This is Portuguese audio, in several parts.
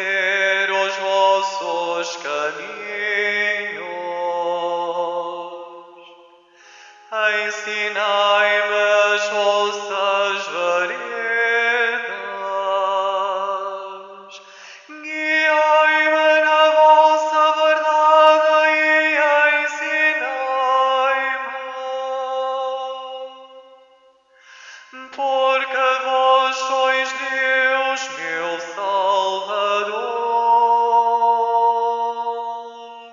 conhecer os vossos caminhos. Ensinai-me as vossas veredas. Guiai-me na vossa verdade e ensinai-me. Porque vós sois Deus, meu Salvador.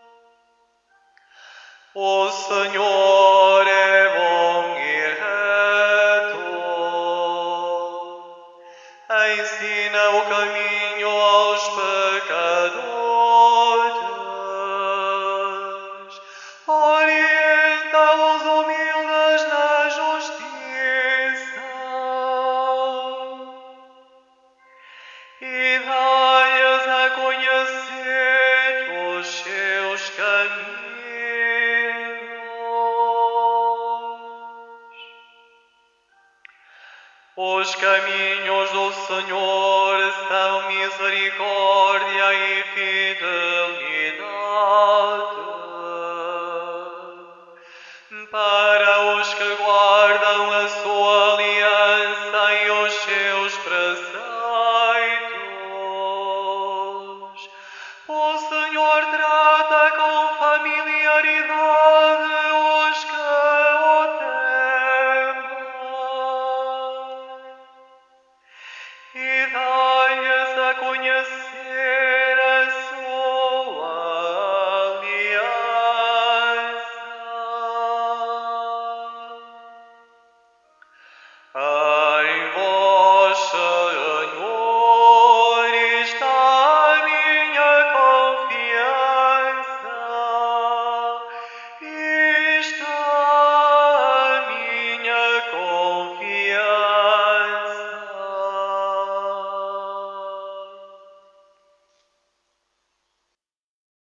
O Senhor é bom e reto, ensina o caminho aos pecadores, orienta os humildes na justiça e dai-lhes a conhecer os seus caminhos. Os caminhos do Senhor são misericórdia e fidelidade